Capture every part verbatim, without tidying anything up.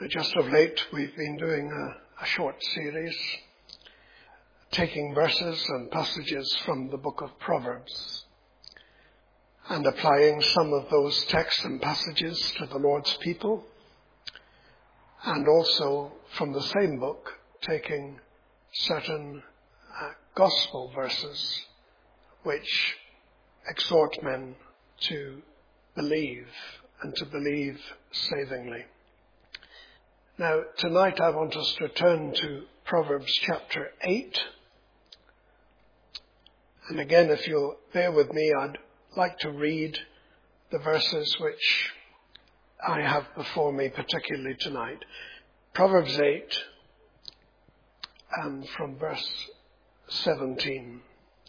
Just of late, we've been doing a, a short series, taking verses and passages from the book of Proverbs and applying some of those texts and passages to the Lord's people, and also from the same book, taking certain uh, gospel verses which exhort men to believe and to believe savingly. Now, tonight I want us to turn to Proverbs chapter eight. And again, if you'll bear with me, I'd like to read the verses which I have before me, particularly tonight. Proverbs eight, and from verse seventeen.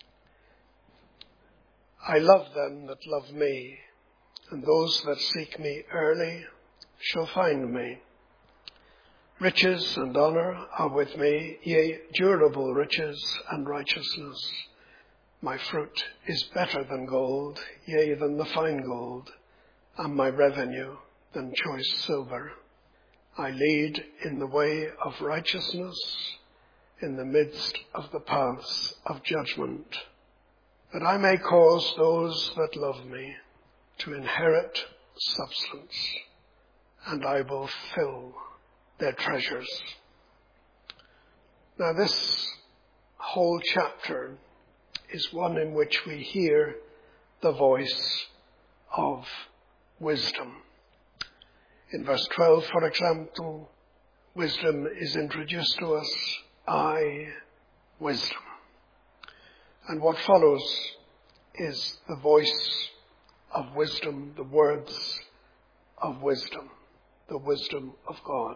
I love them that love me, and those that seek me early shall find me. Riches and honour are with me, yea, durable riches and righteousness. My fruit is better than gold, yea, than the fine gold, and my revenue than choice silver. I lead in the way of righteousness, in the midst of the paths of judgment, that I may cause those that love me to inherit substance, and I will fill their treasures. Now, this whole chapter is one in which we hear the voice of wisdom. In verse twelve, for example, wisdom is introduced to us, I, wisdom. And what follows is the voice of wisdom, the words of wisdom, the wisdom of God.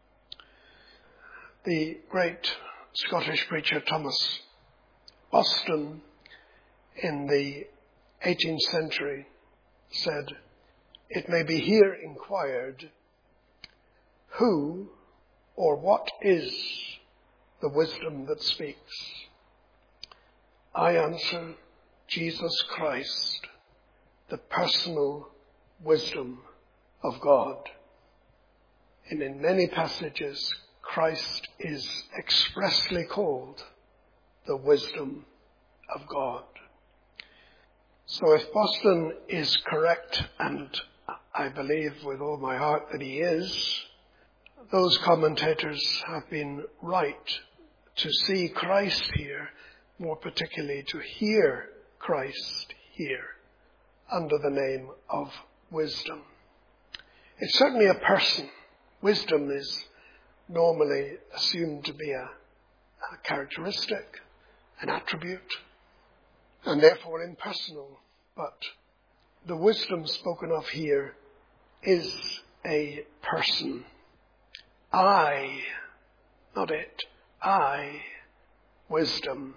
The great Scottish preacher Thomas Boston in the eighteenth century said, "It may be here inquired, who or what is the wisdom that speaks? I answer, Jesus Christ, the personal wisdom of God." And in many passages, Christ is expressly called the wisdom of God. So if Boston is correct, and I believe with all my heart that he is, those commentators have been right to see Christ here, more particularly to hear Christ here under the name of wisdom. It's certainly a person. Wisdom is normally assumed to be a, a characteristic, an attribute, and therefore impersonal. But the wisdom spoken of here is a person. I, not it, I, wisdom.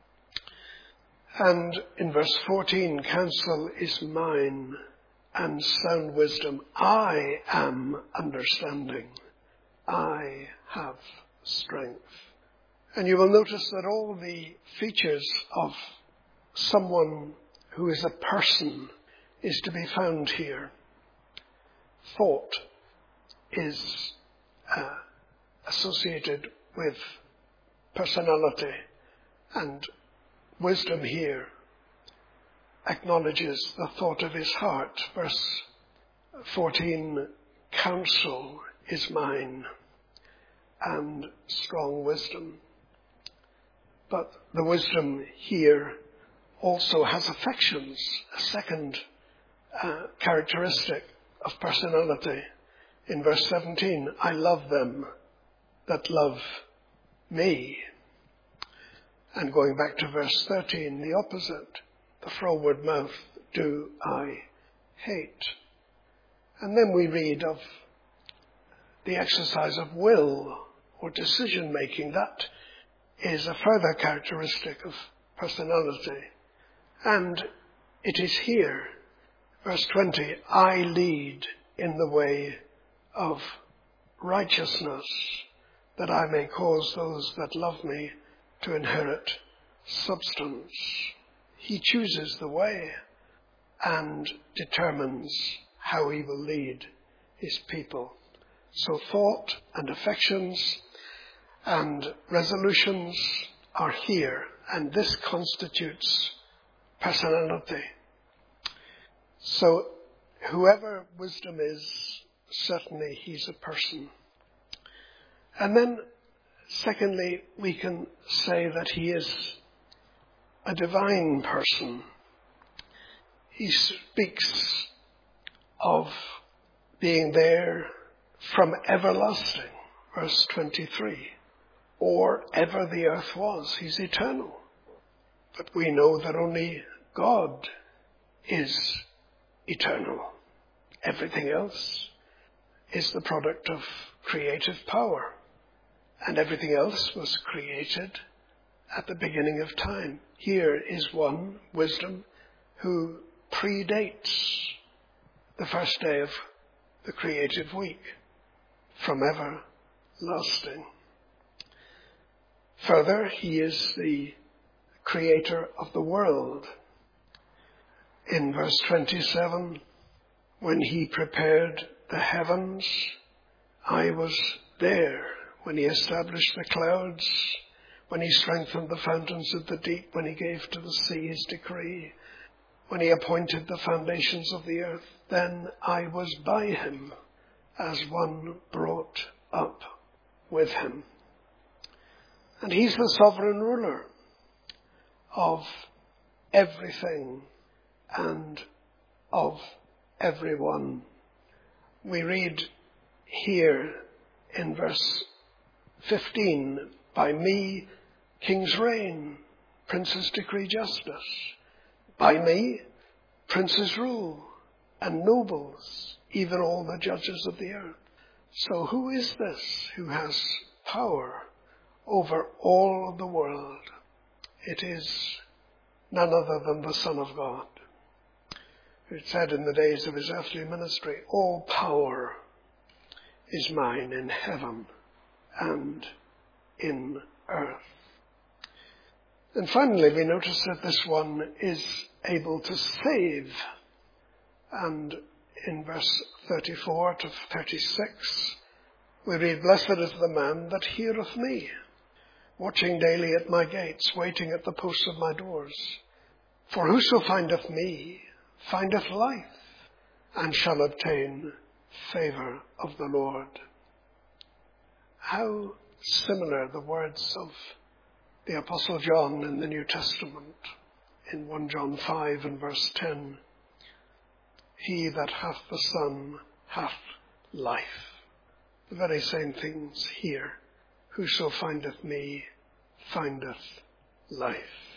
And in verse fourteen, counsel is mine, and sound wisdom. I am understanding. I have strength. And you will notice that all the features of someone who is a person is to be found here. Thought is uh, associated with personality, and wisdom here acknowledges the thought of his heart. Verse fourteen, counsel is mine, and strong wisdom. But the wisdom here also has affections, a second uh, characteristic of personality. In verse seventeen, I love them that love me. And going back to verse thirteen, the opposite, the froward mouth do I hate. And then we read of the exercise of will or decision making. That is a further characteristic of personality. And it is here, verse twenty, I lead in the way of righteousness, that I may cause those that love me to inherit substance. He chooses the way and determines how he will lead his people. So thought and affections and resolutions are here, and this constitutes personality. So whoever wisdom is, certainly he's a person. And then, secondly, we can say that he is a divine person. He speaks of being there from everlasting, verse twenty-three, or ever the earth was. He's eternal. But we know that only God is eternal. Everything else is the product of creative power. And everything else was created at the beginning of time. Here is one, wisdom, who predates the first day of the creative week from everlasting. Further, he is the creator of the world. In verse twenty-seven, when he prepared the heavens, I was there. When he established the clouds, when he strengthened the fountains of the deep, when he gave to the sea his decree, when he appointed the foundations of the earth, then I was by him as one brought up with him. And he's the sovereign ruler of everything and of everyone. We read here in verse fifteen, by me kings reign, princes decree justice. By me princes rule, and nobles, even all the judges of the earth. So who is this who has power over all of the world? It is none other than the Son of God. It said in the days of his earthly ministry, all power is mine in heaven and in earth. And finally, we notice that this one is able to save. And in verse thirty-four to thirty-six, we read, blessed is the man that heareth me, watching daily at my gates, waiting at the posts of my doors. For whoso findeth me findeth life, and shall obtain favour of the Lord. How similar the words of the Apostle John in the New Testament in First John five and verse ten. He that hath the Son hath life. The very same things here. Whoso findeth me findeth life.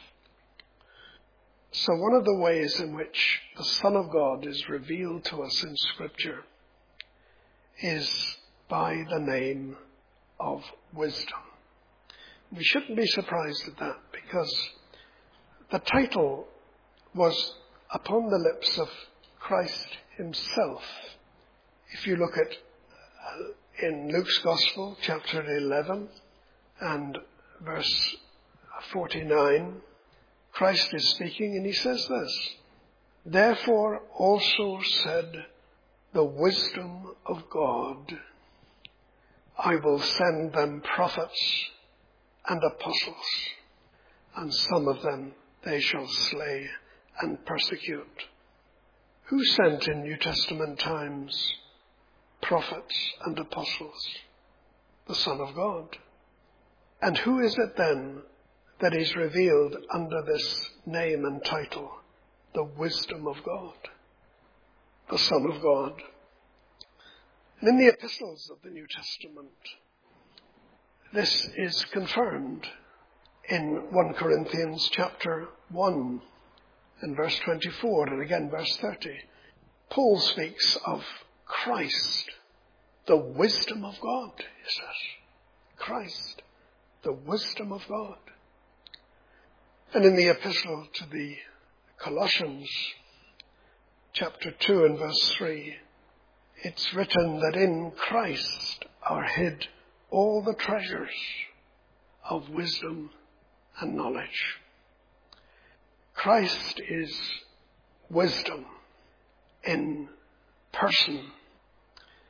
So one of the ways in which the Son of God is revealed to us in Scripture is by the name of wisdom. We shouldn't be surprised at that, because the title was upon the lips of Christ himself. If you look at uh, in Luke's Gospel, chapter eleven and verse forty-nine, Christ is speaking and he says this, therefore also said the wisdom of God, I will send them prophets and apostles, and some of them they shall slay and persecute. Who sent in New Testament times prophets and apostles? The Son of God. And who is it then that is revealed under this name and title? The wisdom of God. The Son of God. And in the epistles of the New Testament, this is confirmed in First Corinthians chapter one and verse twenty-four and again verse thirty. Paul speaks of Christ, the wisdom of God, he says. Christ, the wisdom of God. And in the epistle to the Colossians, chapter two and verse three, it's written that in Christ are hid all the treasures of wisdom and knowledge. Christ is wisdom in person.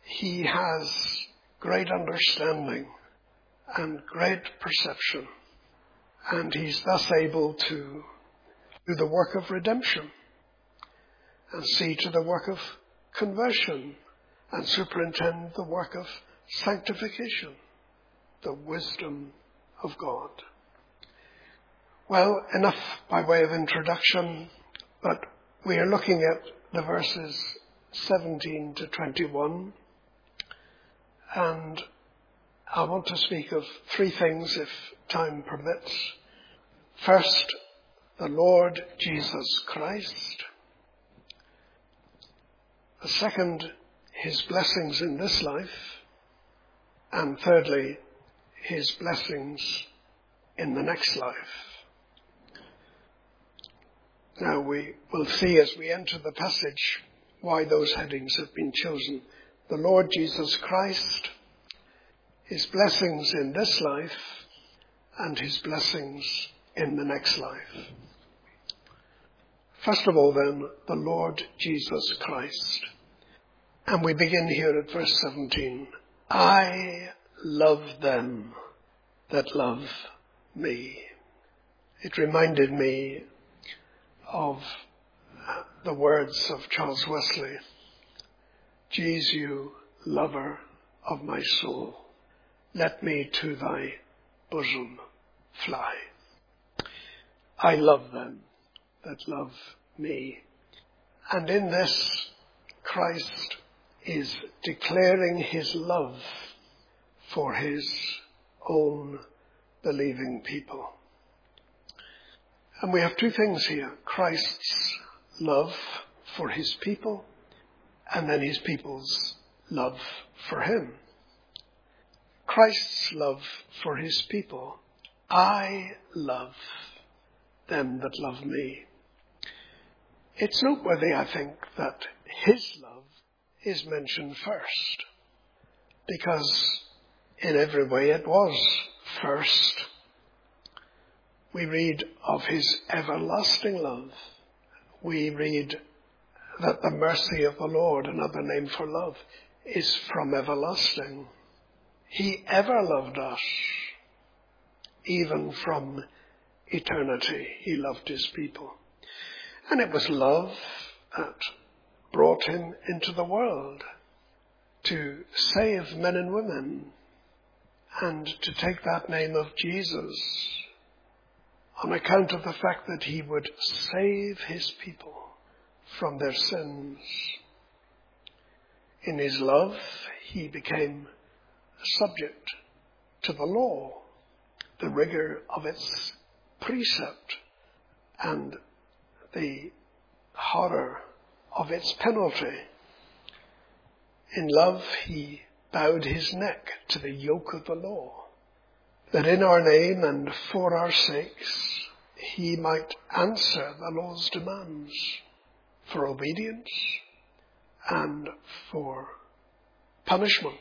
he has great understanding and great perception, and he's thus able to do the work of redemption and see to the work of conversion and superintend the work of sanctification, the wisdom of God. Well, enough by way of introduction, but we are looking at the verses seventeen to twenty-one, and I want to speak of three things if time permits. First, the Lord Jesus Christ. The second, his blessings in this life. And thirdly, his blessings in the next life. Now we will see as we enter the passage why those headings have been chosen. The Lord Jesus Christ, his blessings in this life, and his blessings in the next life. First of all then, the Lord Jesus Christ. And we begin here at verse seventeen. I love them that love me. It reminded me of the words of Charles Wesley. Jesu, lover of my soul, let me to thy bosom fly. I love them that love me. And in this, Christ is declaring his love for his own believing people. And we have two things here. Christ's love for his people, and then his people's love for him. Christ's love for his people. I love them that love me. It's noteworthy, I think, that his love is mentioned first, because in every way it was first. We read of his everlasting love. We read that the mercy of the Lord, another name for love, is from everlasting. He ever loved us, even from eternity. He loved his people. And it was love that brought him into the world to save men and women and to take that name of Jesus on account of the fact that he would save his people from their sins. In his love, he became subject to the law, the rigor of its precept, and the horror of its penalty. In love, he bowed his neck to the yoke of the law, that in our name and for our sakes he might answer the law's demands for obedience and for punishment.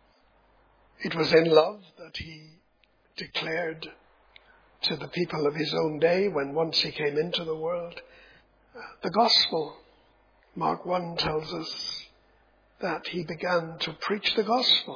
It was in love that he declared to the people of his own day, when once he came into the world, the gospel. Mark one tells us that he began to preach the gospel.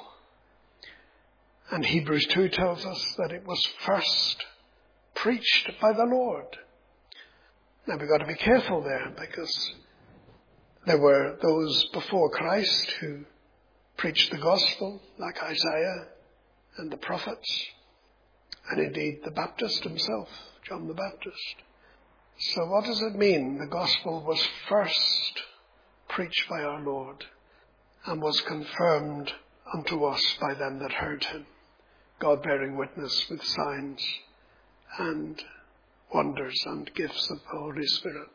And Hebrews two tells us that it was first preached by the Lord. Now we've got to be careful there, because there were those before Christ who preached the gospel, like Isaiah and the prophets, and indeed the Baptist himself, John the Baptist. So what does it mean? The gospel was first preached by our Lord and was confirmed unto us by them that heard him, God bearing witness with signs and wonders and gifts of the Holy Spirit.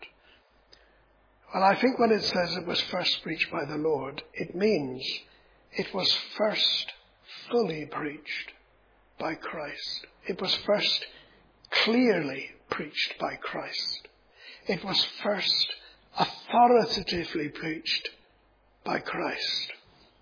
Well, I think when it says it was first preached by the Lord, it means it was first fully preached by Christ. It was first clearly preached by Christ. It was first authoritatively preached by Christ.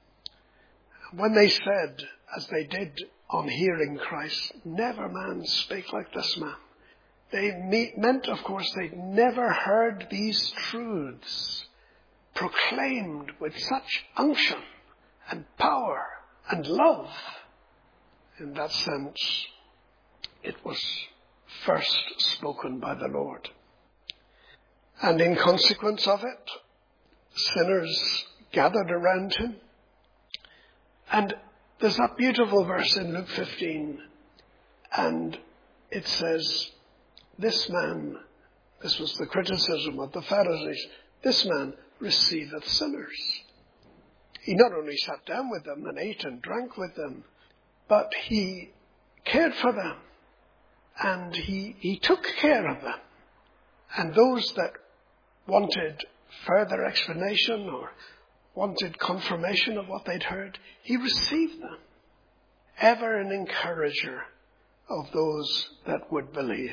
When they said, as they did on hearing Christ, never man spake like this man, they meant, of course, they'd never heard these truths proclaimed with such unction and power and love. In that sense, it was first spoken by the Lord. And in consequence of it, sinners gathered around him. And there's that beautiful verse in Luke fifteen, and it says, this man, this was the criticism of the Pharisees, this man receiveth sinners. He not only sat down with them and ate and drank with them, but he cared for them, and he, he took care of them. And those that wanted further explanation or wanted confirmation of what they'd heard, he received them. Ever an encourager of those that would believe.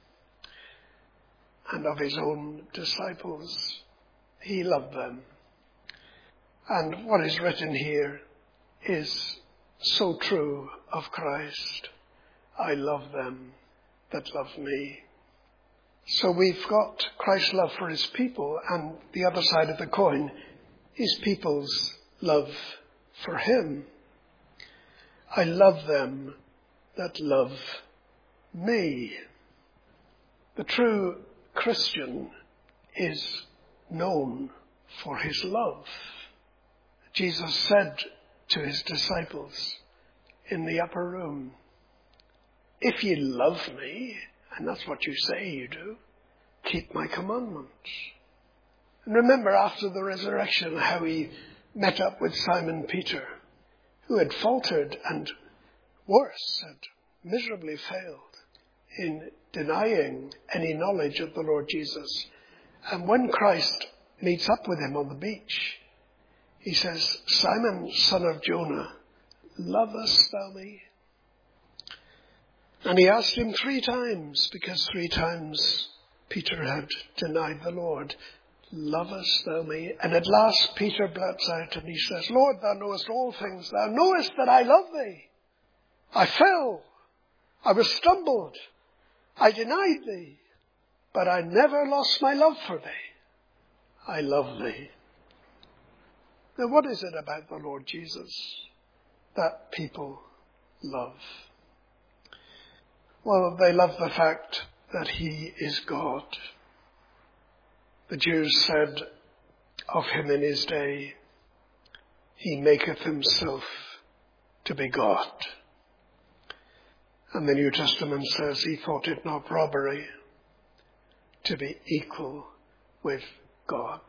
And of his own disciples, he loved them. And what is written here is so true of Christ. I love them that love me. So we've got Christ's love for his people, and the other side of the coin, his people's love for him. I love them that love me. The true Christian is known for his love. Jesus said to his disciples in the upper room, if ye love me, and that's what you say you do, keep my commandments. And remember after the resurrection how he met up with Simon Peter, who had faltered and worse, had miserably failed in denying any knowledge of the Lord Jesus. And when Christ meets up with him on the beach, he says, Simon, son of Jonah, lovest thou me? And he asked him three times, because three times Peter had denied the Lord, lovest thou me? And at last Peter blurts out and he says, Lord, thou knowest all things. Thou knowest that I love thee. I fell. I was stumbled. I denied thee. But I never lost my love for thee. I love thee. Now what is it about the Lord Jesus that people love? Well, they love the fact that he is God. The Jews said of him in his day, he maketh himself to be God. And the New Testament says he thought it not robbery to be equal with God.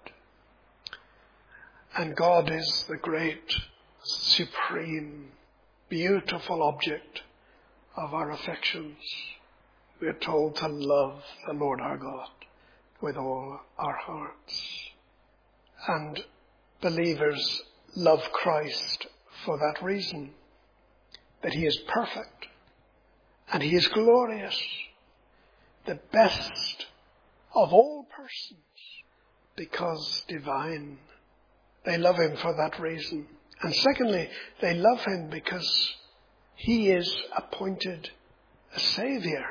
And God is the great, supreme, beautiful object of our affections. We are told to love the Lord our God with all our hearts. And believers love Christ for that reason, that he is perfect and he is glorious, the best of all persons, because divine. They love him for that reason. And secondly, they love him because he is appointed a Saviour.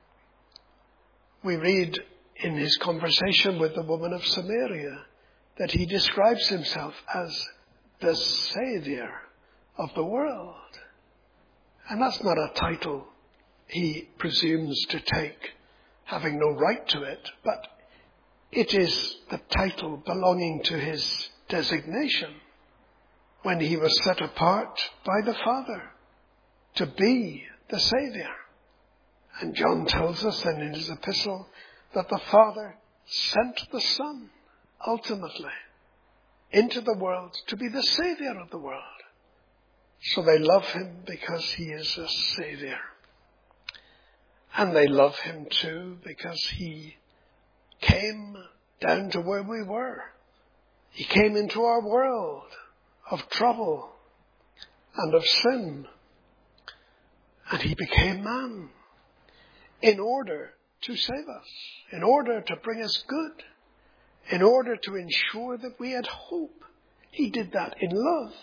We read in his conversation with the woman of Samaria that he describes himself as the Saviour of the world. And that's not a title he presumes to take, having no right to it, but it is the title belonging to his designation when he was set apart by the Father to be the Saviour. And John tells us then in his epistle that the Father sent the Son ultimately into the world to be the Saviour of the world. So they love him because he is a Saviour. And they love him too because he came down to where we were. He came into our world of trouble and of sin. And he became man in order to save us, in order to bring us good, in order to ensure that we had hope. He did that in love.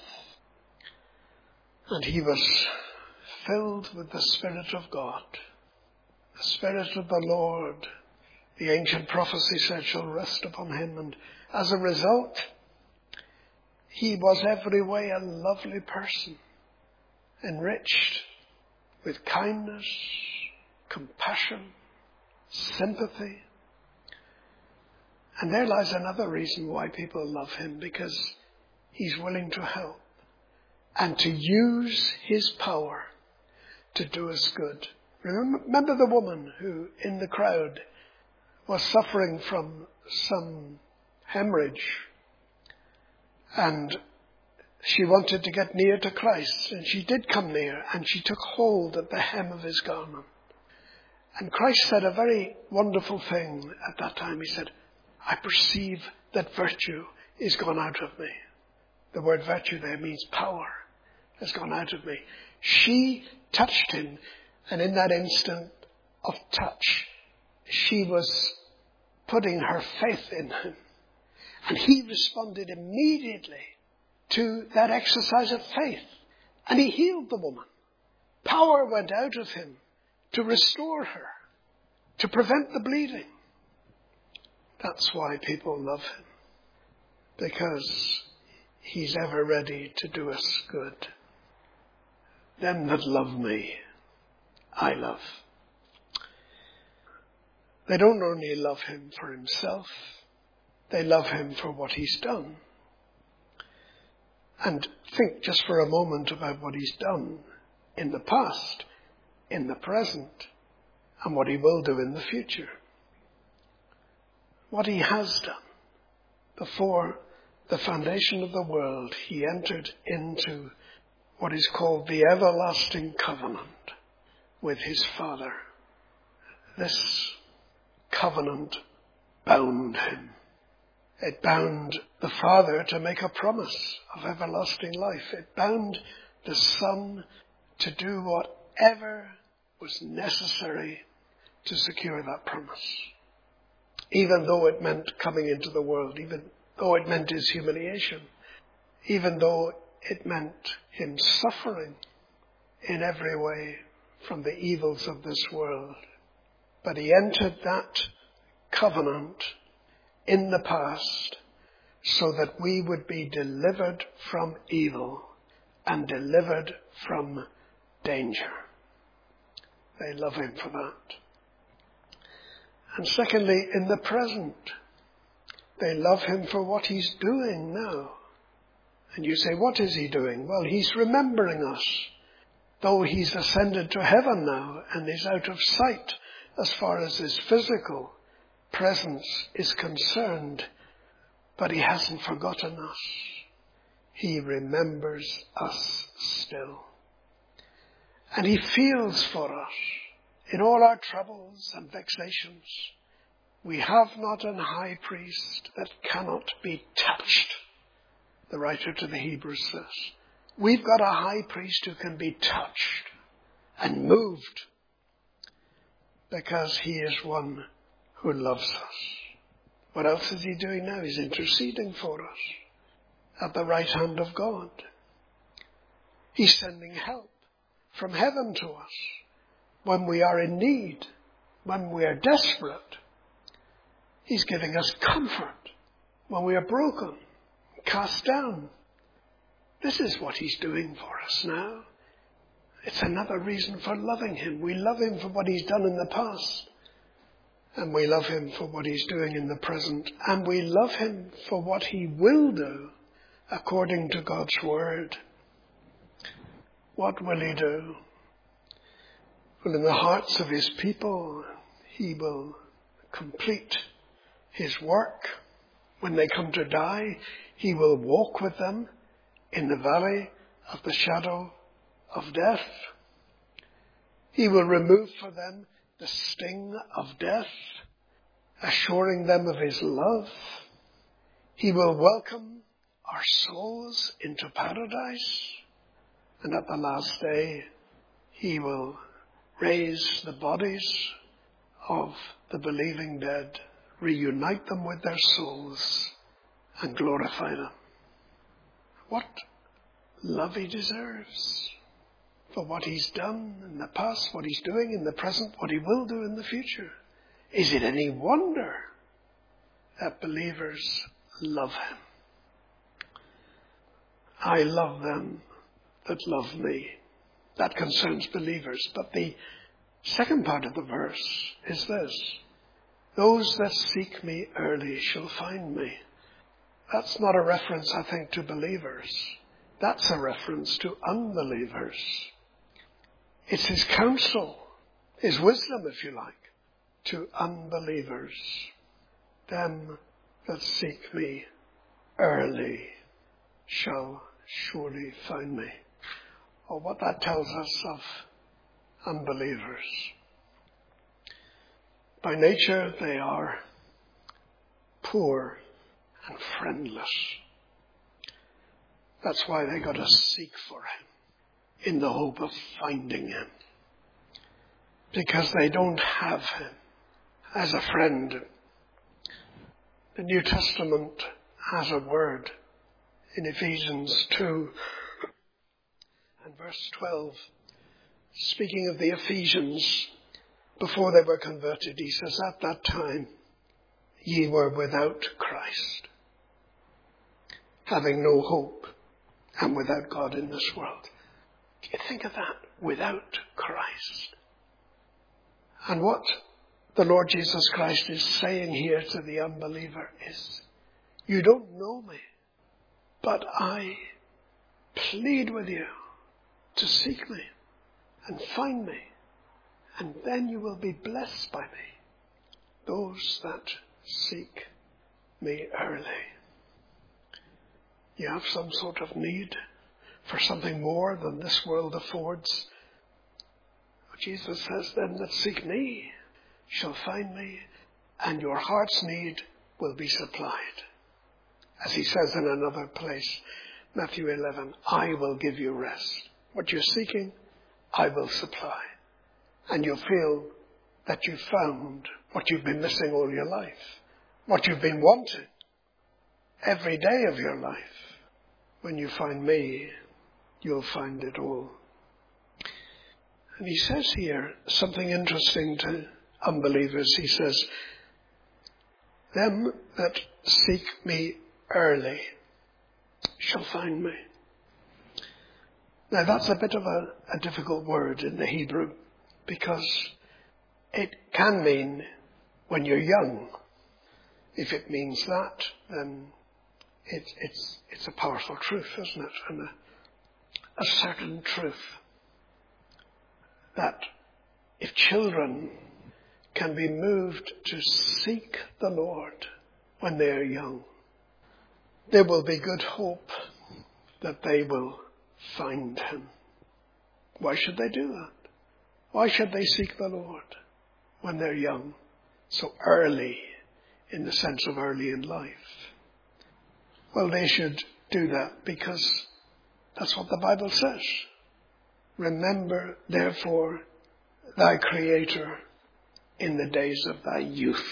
And he was filled with the Spirit of God. The Spirit of the Lord, the ancient prophecy said, shall rest upon him. And as a result, He was every way a lovely person, enriched with kindness, compassion, sympathy. And there lies another reason why people love him, because he's willing to help and to use his power to do us good. Remember the woman who in the crowd was suffering from some hemorrhage, and she wanted to get near to Christ, and she did come near, and she took hold of the hem of his garment. And Christ said a very wonderful thing at that time. He said, I perceive that virtue is gone out of me. The word virtue there means power has gone out of me. She touched him, and in that instant of touch, she was putting her faith in him. And he responded immediately to that exercise of faith. And he healed the woman. Power went out of him to restore her, to prevent the bleeding. That's why people love him. Because he's ever ready to do us good. Them that love me, I love. They don't only love him for himself, they love him for what he's done. And think just for a moment about what he's done in the past, in the present, and what he will do in the future. What he has done. Before the foundation of the world, he entered into what is called the everlasting covenant with his Father. This covenant bound him. It bound the Father to make a promise of everlasting life. It bound the Son to do whatever was necessary to secure that promise. Even though it meant coming into the world, even though it meant his humiliation, even though it meant him suffering in every way from the evils of this world. But he entered that covenant in the past so that we would be delivered from evil and delivered from danger. They love him for that. And secondly, in the present, they love him for what he's doing now. And you say, what is he doing? Well, he's remembering us. Though he's ascended to heaven now and is out of sight as far as his physical presence is concerned, but he hasn't forgotten us. He remembers us still. And he feels for us in all our troubles and vexations. We have not an high priest that cannot be touched, the writer to the Hebrews says. We've got a high priest who can be touched and moved because he is one who loves us. What else is he doing now? He's interceding for us at the right hand of God. He's sending help from heaven to us when we are in need, when we are desperate. He's giving us comfort when we are broken, cast down. This is what he's doing for us now. It's another reason for loving him. We love him for what he's done in the past. And we love him for what he's doing in the present. And we love him for what he will do according to God's word. What will he do? Well, in the hearts of his people, he will complete his work. When they come to die, he will walk with them in the valley of the shadow of death. He will remove for them the sting of death, assuring them of his love. He will welcome our souls into paradise. And at the last day, he will raise the bodies of the believing dead, reunite them with their souls, and glorify them. What love he deserves for what he's done in the past, what he's doing in the present, what he will do in the future. Is it any wonder that believers love him? I love them that love me. That concerns believers. But the second part of the verse is this. Those that seek me early shall find me. That's not a reference, I think, to believers. That's a reference to unbelievers. It's his counsel, his wisdom, if you like, to unbelievers. Them that seek me early shall surely find me. Or what that tells us of unbelievers. By nature, they are poor and friendless. That's why they got to seek for him in the hope of finding him. Because they don't have him as a friend. The New Testament has a word in Ephesians two and verse twelve. Speaking of the Ephesians, before they were converted, he says, at that time, ye were without Christ, having no hope, and without God in this world. You think of that, without Christ. And what the Lord Jesus Christ is saying here to the unbeliever is, you don't know me, but I plead with you to seek me and find me, and then you will be blessed by me, those that seek me early. You have some sort of need for something more than this world affords. Jesus says, them that seek me shall find me, and your heart's need will be supplied. As he says in another place, Matthew eleven, I will give you rest. What you're seeking, I will supply. And you'll feel that you've found what you've been missing all your life, what you've been wanting every day of your life. When you find me, you'll find it all. And he says here something interesting to unbelievers. He says, them that seek me early shall find me. Now that's a bit of a, a difficult word in the Hebrew, because it can mean when you're young. If it means that, then it, it's it's a powerful truth, isn't it? And a, a certain truth that if children can be moved to seek the Lord when they are young, there will be good hope that they will find him. Why should they do that? Why should they seek the Lord when they're young? So early, in the sense of early in life. Well, they should do that because that's what the Bible says. Remember, therefore, thy Creator in the days of thy youth.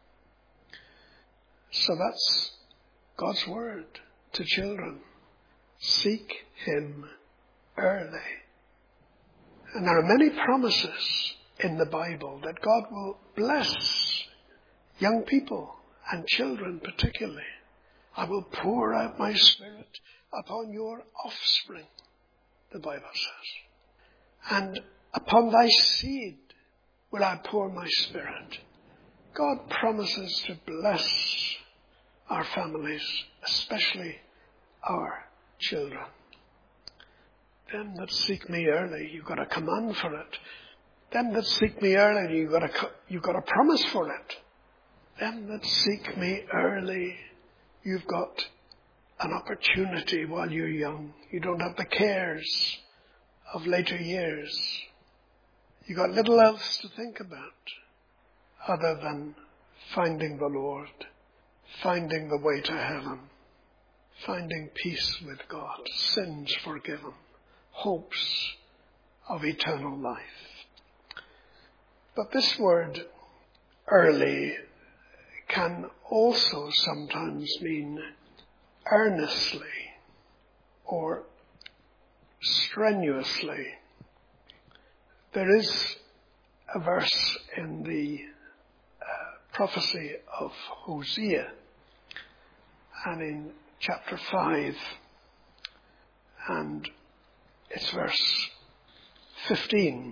So that's God's word to children. Seek him early. And there are many promises in the Bible that God will bless young people and children particularly. I will pour out my Spirit upon your offspring, the Bible says. And upon thy seed will I pour my Spirit. God promises to bless our families, especially our children. Them that seek me early, you've got a command for it. Them that seek me early, you've got a, you've got a promise for it. Them that seek me early, you've got an opportunity while you're young. You don't have the cares of later years. You've got little else to think about other than finding the Lord, finding the way to heaven, finding peace with God, sins forgiven, hopes of eternal life. But this word early can also sometimes mean earnestly or strenuously. There is a verse in the uh, prophecy of Hosea, and in chapter five And it's verse fifteen.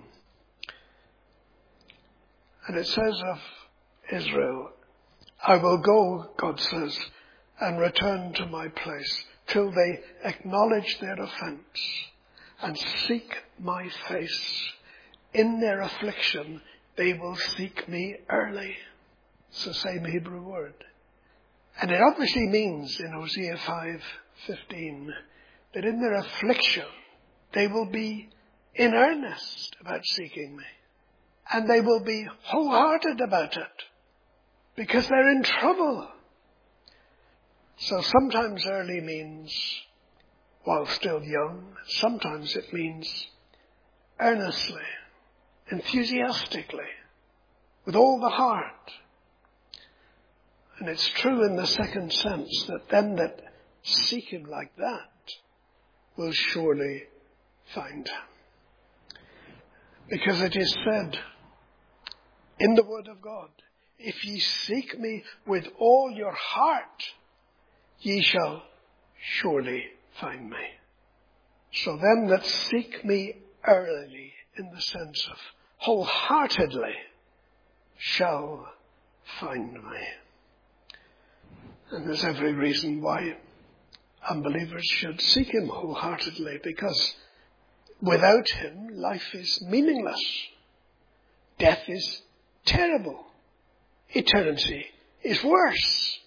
And it says of Israel, I will go, God says, and return to my place till they acknowledge their offense and seek my face. In their affliction, they will seek me early. It's the same Hebrew word. And it obviously means in Hosea five fifteen that in their affliction, they will be in earnest about seeking me. And they will be wholehearted about it because they're in trouble. So sometimes early means while still young. Sometimes it means earnestly, enthusiastically, with all the heart. And it's true in the second sense that them that seek him like that will surely find him. Because it is said in the Word of God, if ye seek me with all your heart, ye shall surely find me. So them that seek me early, in the sense of wholeheartedly, shall find me. And there's every reason why unbelievers should seek him wholeheartedly, because without him, life is meaningless. Death is terrible. Eternity is worse.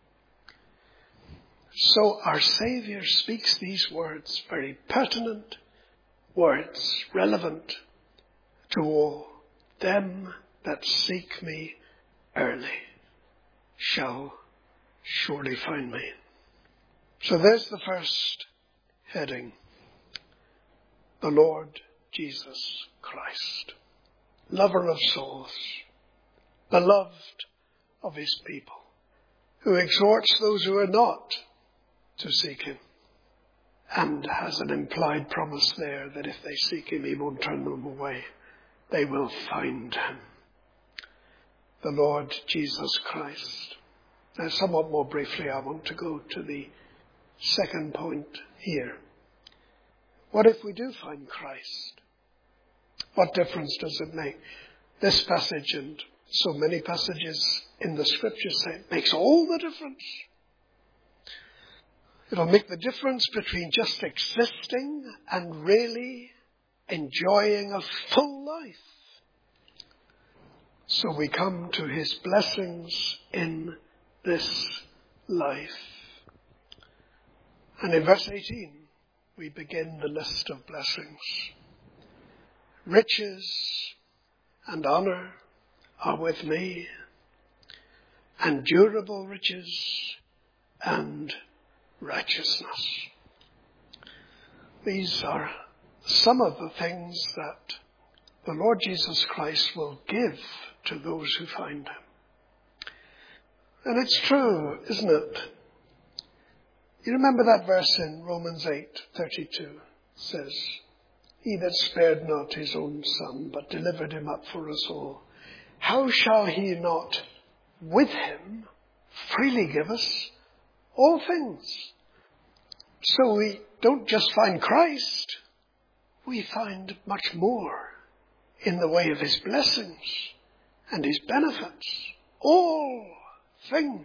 So our Saviour speaks these words, very pertinent words, relevant to all. Them that seek me early shall surely find me. So there's the first heading. The Lord Jesus Christ, lover of souls, beloved of his people, who exhorts those who are not to seek him, and has an implied promise there that if they seek him, he won't turn them away. They will find him. The Lord Jesus Christ. Now, somewhat more briefly, I want to go to the second point here. What if we do find Christ? What difference does it make? This passage and so many passages in the scriptures say it makes all the difference. It'll make the difference between just existing and really enjoying a full life. So we come to his blessings in this life. And in verse eighteen, we begin the list of blessings. Riches and honor are with me, and durable riches and righteousness. These are some of the things that the Lord Jesus Christ will give to those who find him. And it's true, isn't it? You remember that verse in Romans eight thirty-two says, he that spared not his own son, but delivered him up for us all, how shall he not with him freely give us all things? So we don't just find Christ, we find much more in the way of his blessings and his benefits. All things.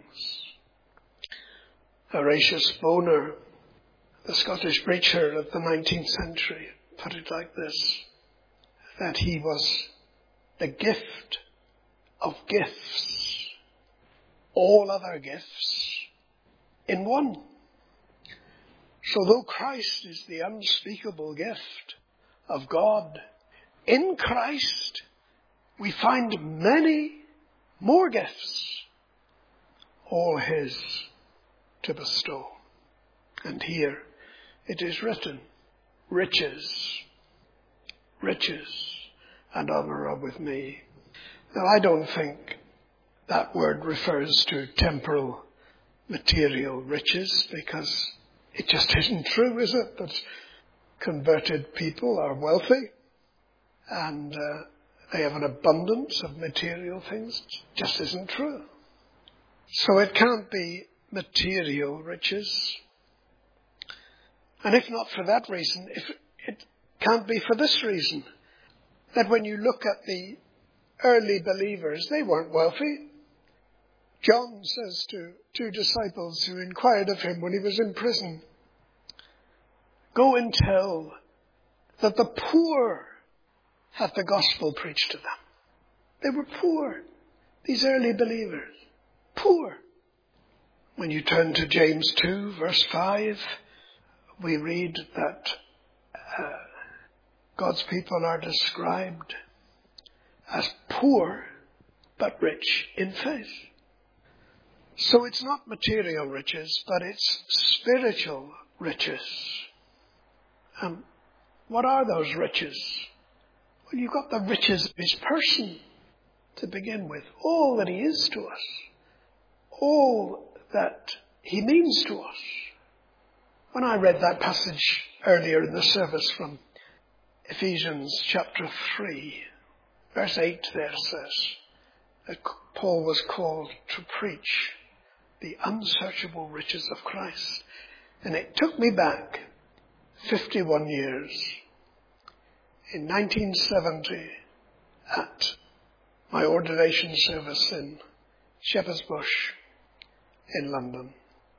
Horatius Bonar, the Scottish preacher of the nineteenth century, put it like this, that he was the gift of gifts, all other gifts in one. So though Christ is the unspeakable gift of God, in Christ we find many more gifts, all his to bestow. And here it is written, riches, riches and honor are with me. Now I don't think that word refers to temporal material riches, because it just isn't true, is it? That converted people are wealthy and uh, they have an abundance of material things. It just isn't true. So it can't be material riches. And if not for that reason, if it can't be for this reason, that when you look at the early believers, they weren't wealthy. John says to two disciples who inquired of him when he was in prison, "Go and tell that the poor have the gospel preached to them." They were poor, these early believers, poor. When you turn to James two, verse five, we read that uh, God's people are described as poor but rich in faith. So it's not material riches, but it's spiritual riches. Um, what are those riches? Well, you've got the riches of his person to begin with. All that he is to us. All that he means to us. When I read that passage earlier in the service from Ephesians chapter three, verse eight there says that Paul was called to preach the unsearchable riches of Christ. And it took me back fifty-one years. In nineteen seventy, at my ordination service in Shepherd's Bush in London,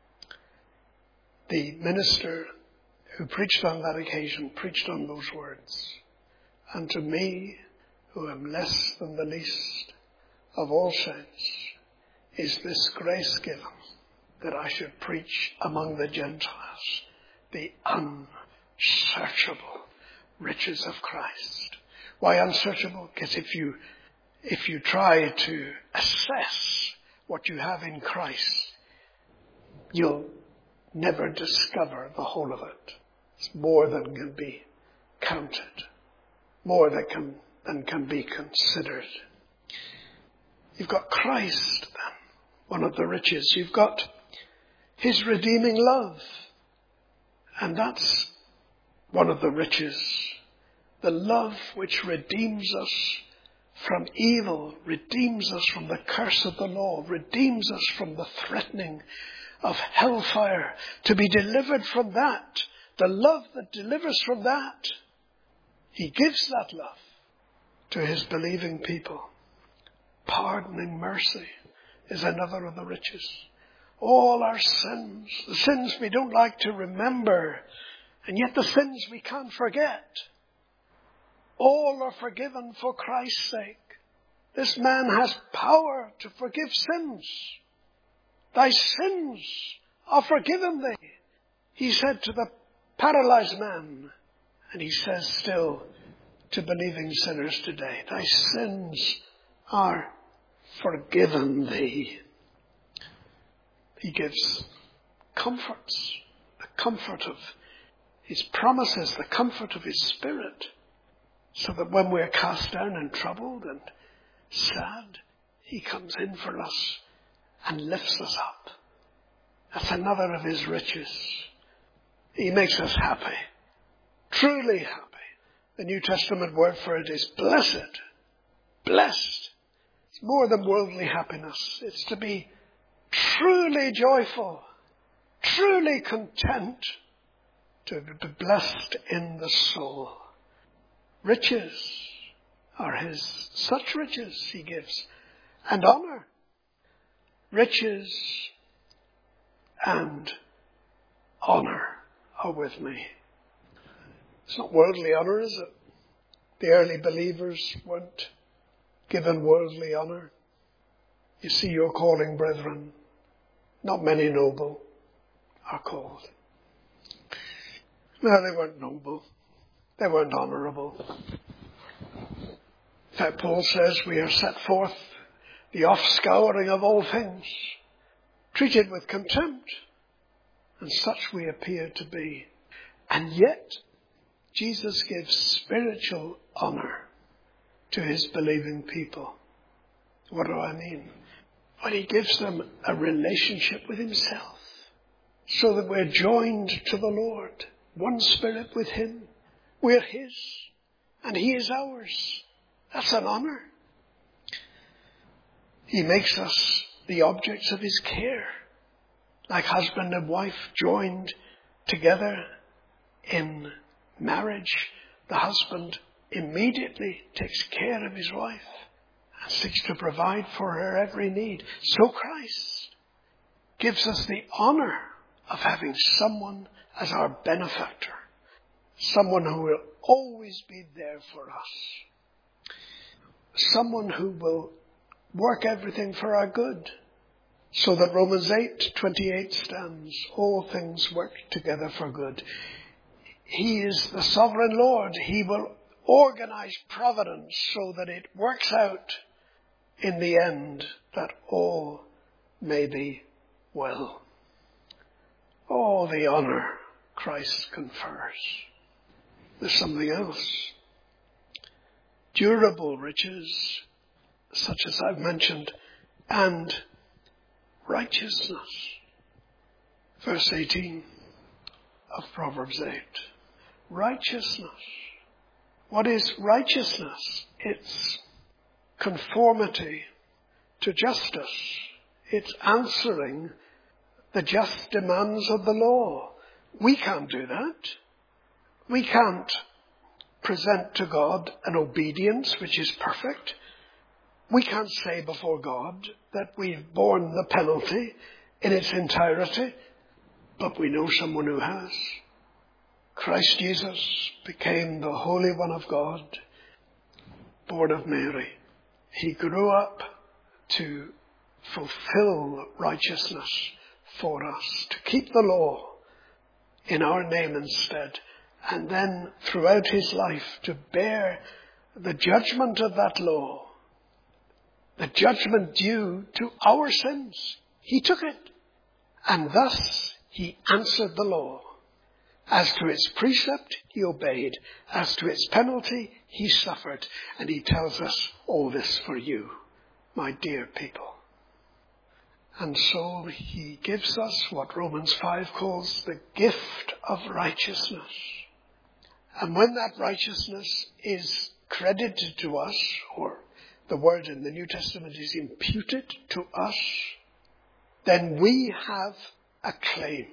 the minister who preached on that occasion preached on those words. "And to me, who am less than the least of all saints, is this grace given, that I should preach among the Gentiles the unsearchable riches of Christ." Why unsearchable? Because if you, if you try to assess what you have in Christ, you'll never discover the whole of it. It's more than can be counted, more than can, than can be considered. You've got Christ, then, one of the riches. You've got his redeeming love, and that's one of the riches. The love which redeems us from evil, redeems us from the curse of the law, redeems us from the threatening of hellfire, to be delivered from that. The love that delivers from that. He gives that love to his believing people. Pardoning mercy is another of the riches. All our sins, the sins we don't like to remember, and yet the sins we can't forget, all are forgiven for Christ's sake. This man has power to forgive sins. Thy sins are forgiven thee, he said to the paralyzed man. And he says still to believing sinners today, thy sins are forgiven thee. He gives comforts, the comfort of his promises, the comfort of his Spirit, so that when we're cast down and troubled and sad, he comes in for us and lifts us up. That's another of his riches. He makes us happy, truly happy. The New Testament word for it is blessed. Blessed. It's more than worldly happiness. It's to be truly joyful, truly content, to be blessed in the soul. Riches are his, such riches he gives. And honor. Riches and honor are with me. It's not worldly honor, is it? The early believers weren't given worldly honor. You see your calling, brethren. Not many noble are called. No, they weren't noble. They weren't honorable. In fact, Paul says we are set forth the offscouring of all things, treated with contempt, and such we appear to be. And yet, Jesus gives spiritual honor to his believing people. What do I mean? Well, he gives them a relationship with himself, so that we're joined to the Lord, one spirit with him. We're his, and he is ours. That's an honor. He makes us the objects of his care, like husband and wife joined together in marriage, the husband immediately takes care of his wife and seeks to provide for her every need. So Christ gives us the honor of having someone as our benefactor, someone who will always be there for us, someone who will work everything for our good, so that Romans eight twenty-eight stands, all things work together for good. He is the sovereign Lord. He will organize providence so that it works out in the end that all may be well. Oh, the honor Christ confers. There's something else. Durable riches, such as I've mentioned, and righteousness. Verse eighteen of Proverbs eight. Righteousness. What is righteousness? It's conformity to justice. It's answering the just demands of the law. We can't do that. We can't present to God an obedience which is perfect. We can't say before God that we've borne the penalty in its entirety, but we know someone who has. Christ Jesus became the Holy One of God, born of Mary. He grew up to fulfill righteousness for us, to keep the law in our name instead, and then throughout his life to bear the judgment of that law, the judgment due to our sins. He took it, and thus he answered the law. As to its precept, he obeyed. As to its penalty, he suffered. And he tells us all this for you, my dear people. And so he gives us what Romans five calls the gift of righteousness. And when that righteousness is credited to us, or the word in the New Testament is imputed to us, then we have a claim.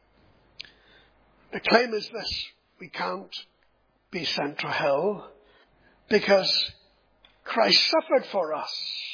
The claim is this: we can't be sent to hell because Christ suffered for us.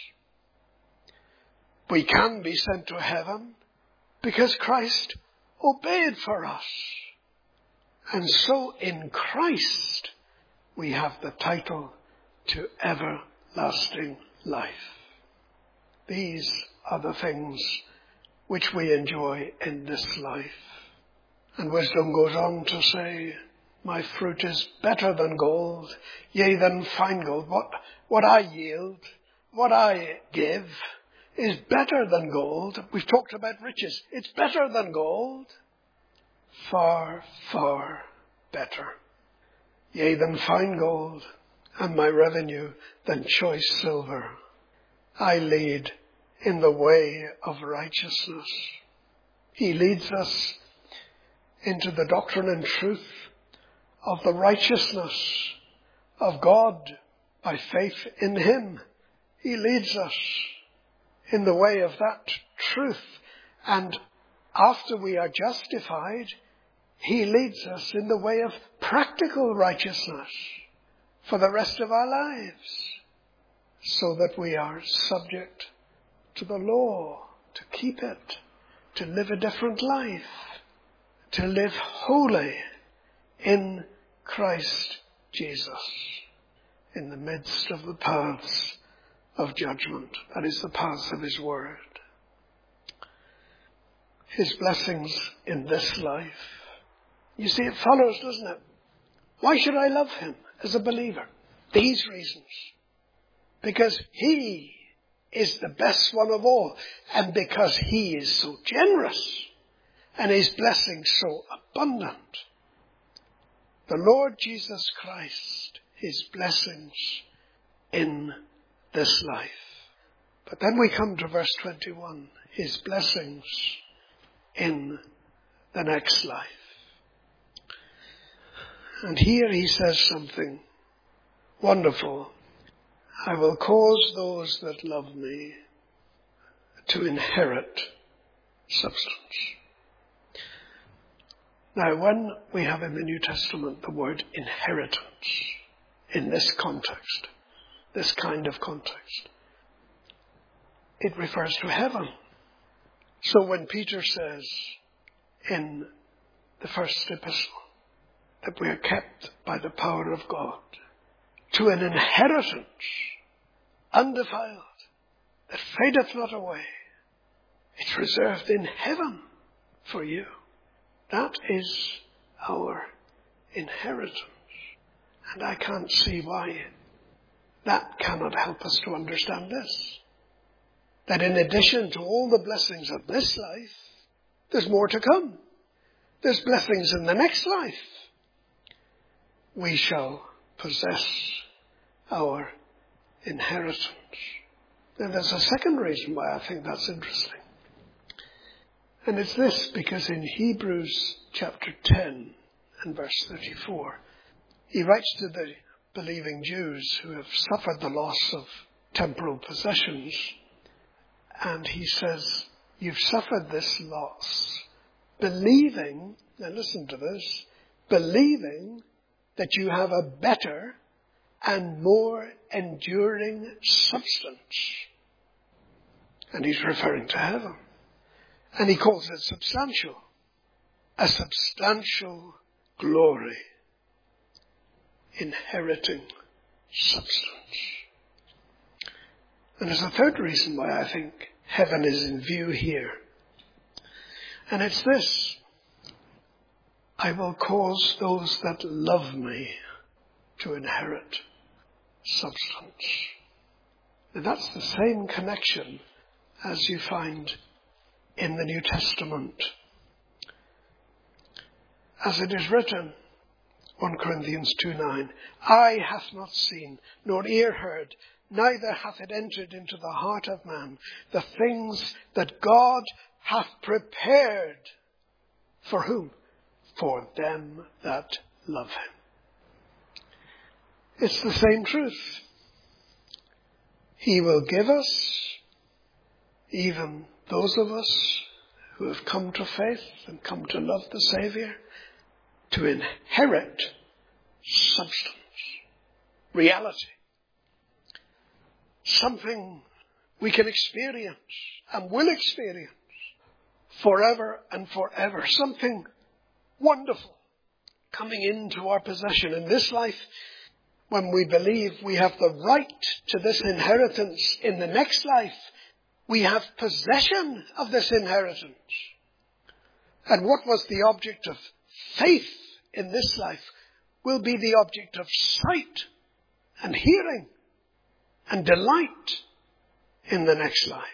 We can be sent to heaven because Christ obeyed for us. And so in Christ we have the title to everlasting life. These are the things which we enjoy in this life. And wisdom goes on to say, my fruit is better than gold, yea, than fine gold. What, what I yield, what I give is better than gold. We've talked about riches. It's better than gold. Far, far better. Yea, than fine gold, and my revenue than choice silver. I lead in the way of righteousness. He leads us into the doctrine and truth of the righteousness of God by faith in him. He leads us in the way of that truth. And after we are justified, he leads us in the way of practical righteousness for the rest of our lives, so that we are subject to the law, to keep it, to live a different life, to live holy in Christ Jesus, in the midst of the paths of judgment. That is the paths of his word. His blessings in this life. You see, it follows, doesn't it? Why should I love him as a believer? These reasons. Because he is the best one of all. And because he is so generous and his blessings so abundant. The Lord Jesus Christ, his blessings in this life. But then we come to verse twenty-one. His blessings in the next life. And here he says something wonderful. I will cause those that love me to inherit substance. Now, when we have in the New Testament the word inheritance in this context, this kind of context, it refers to heaven. So when Peter says in the first epistle that we are kept by the power of God to an inheritance undefiled, that fadeth not away, it's reserved in heaven for you. That is our inheritance. And I can't see why that cannot help us to understand this. That in addition to all the blessings of this life, there's more to come. There's blessings in the next life. We shall possess our inheritance. And there's a second reason why I think that's interesting. And it's this, because in Hebrews chapter ten and verse thirty-four, he writes to the believing Jews who have suffered the loss of temporal possessions, and he says, you've suffered this loss, believing, now listen to this, believing that you have a better and more enduring substance. And he's referring to heaven. And he calls it substantial. A substantial glory. Inheriting substance. And there's a third reason why I think heaven is in view here. And it's this. I will cause those that love me to inherit substance. And that's the same connection as you find in the New Testament. As it is written, First Corinthians two nine, eye hath not seen, nor ear heard, neither hath it entered into the heart of man, the things that God hath prepared. For whom? For them that love him. It's the same truth. He will give us, even those of us who have come to faith and come to love the Saviour, to inherit substance, reality, something we can experience and will experience forever and forever, something wonderful coming into our possession in this life. When we believe we have the right to this inheritance in the next life, we have possession of this inheritance. And what was the object of faith in this life will be the object of sight and hearing and delight in the next life.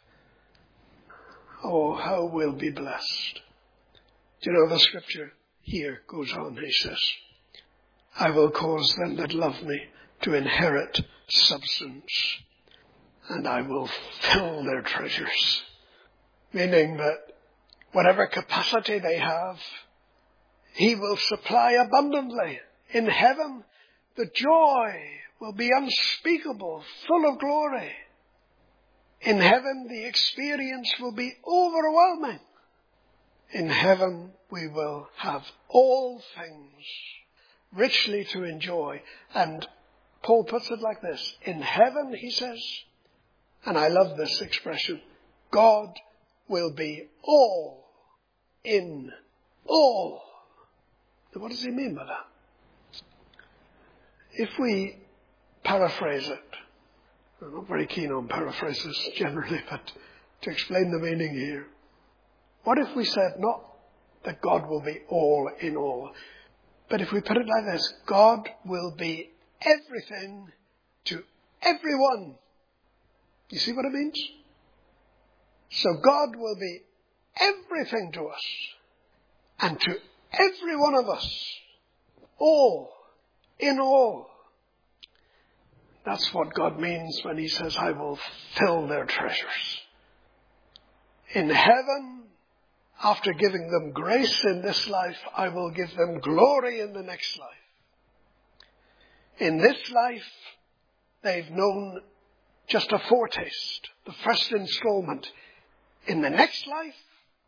Oh, how we'll be blessed. Do you know the scripture here goes on, he says, I will cause them that love me to inherit substance, and I will fill their treasures. Meaning that whatever capacity they have, he will supply abundantly. In heaven, the joy will be unspeakable, full of glory. In heaven, the experience will be overwhelming. In heaven, we will have all things richly to enjoy. And Paul puts it like this. In heaven, he says, and I love this expression, God will be all in all. Now, what does he mean by that? If we paraphrase it, I'm not very keen on paraphrases generally, but to explain the meaning here, what if we said not that God will be all in all, but if we put it like this, God will be everything to everyone. You see what it means? So God will be everything to us and to every one of us, all, in all. That's what God means when he says, I will fill their treasures. In heaven, after giving them grace in this life, I will give them glory in the next life. In this life, they've known just a foretaste, the first installment. In the next life,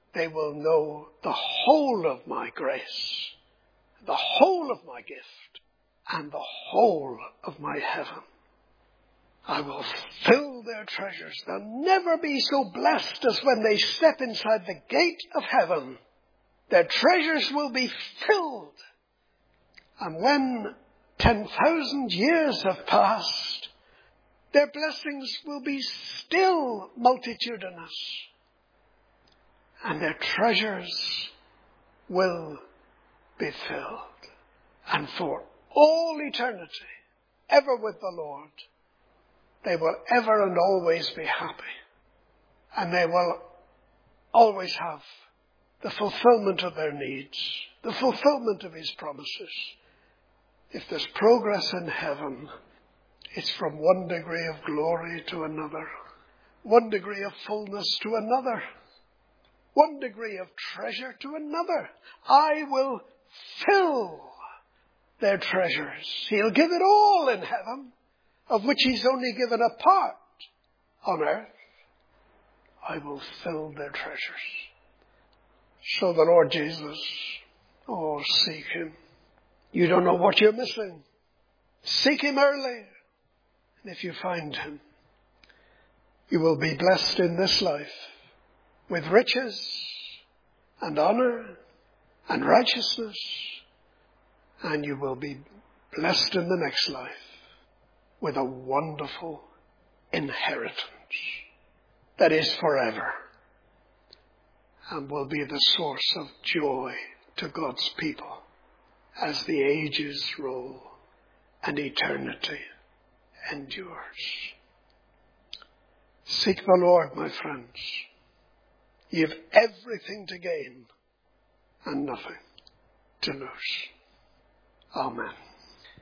they will know the whole of my grace, the whole of my gift, and the whole of my heaven. I will fill their treasures. They'll never be so blessed as when they step inside the gate of heaven. Their treasures will be filled. And when ten thousand years have passed, their blessings will be still multitudinous. And their treasures will be filled. And for all eternity, ever with the Lord, they will ever and always be happy. And they will always have the fulfillment of their needs, the fulfillment of his promises. If there's progress in heaven, it's from one degree of glory to another, one degree of fullness to another, one degree of treasure to another. I will fill their treasures. He'll give it all in heaven, of which he's only given a part on earth. I will fill their treasures. So the Lord Jesus, oh, seek him. You don't know what you're missing. Seek him early. And if you find him, you will be blessed in this life with riches and honor and righteousness. And you will be blessed in the next life with a wonderful inheritance that is forever and will be the source of joy to God's people as the ages roll and eternity endures. Seek the Lord, my friends. You have everything to gain and nothing to lose. Amen.